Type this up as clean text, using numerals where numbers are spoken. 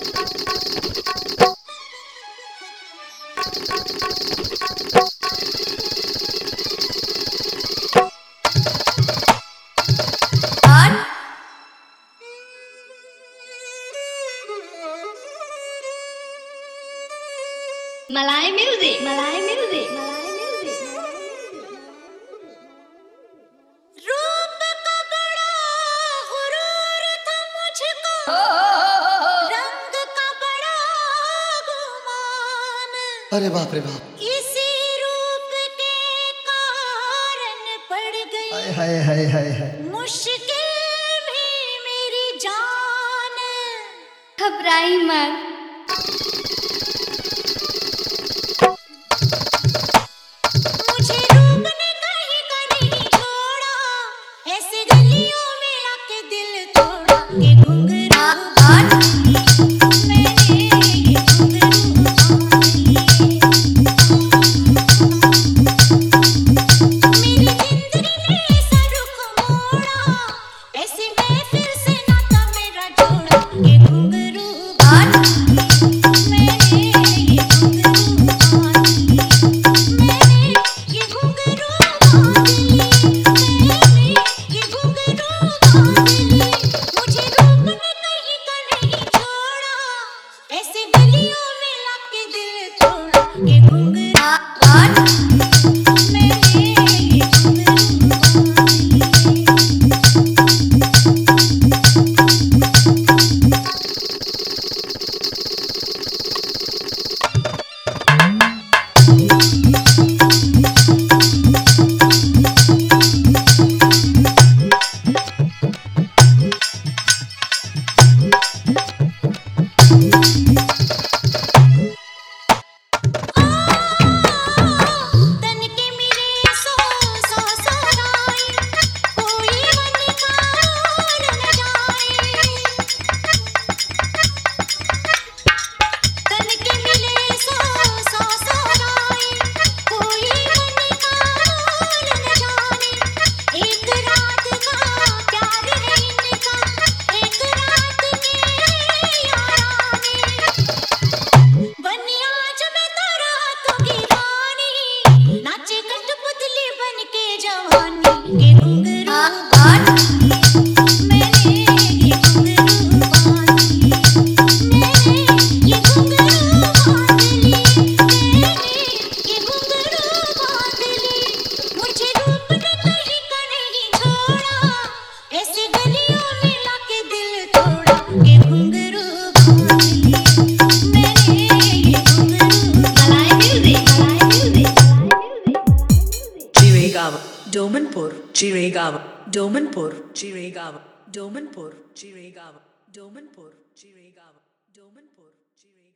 मलाई म्यूजिक, मलाई म्यूजिक, मलाई म्यूजिक। रूप का बड़ा गुरूर था मुझको, रंग का बड़ा गुमान। अरे बाप रे बाप, इसी रूप के कारण पड़ गई हाय हाय हाय हाय हाय, मुश्किल भी मेरी जान। घबराई मत, मुझे रूप ने कहीं का नहीं छोड़ा, ऐसे गलियों में आके दिल तोड़ा। ये घुंघरू मैंने ये घुंघरू मेरी जिंदगी ने ऐसा रुख मोड़ा, ऐसे महफिल से नाता मेरा जोड़ा। ये घुंघरू मैंने ये घुंघरू Domanpur, Chiregaon, Domanpur, Chiregaon, Domanpur, Chiregaon, Domanpur, Chiregaon, Domanpur, Chiregaon.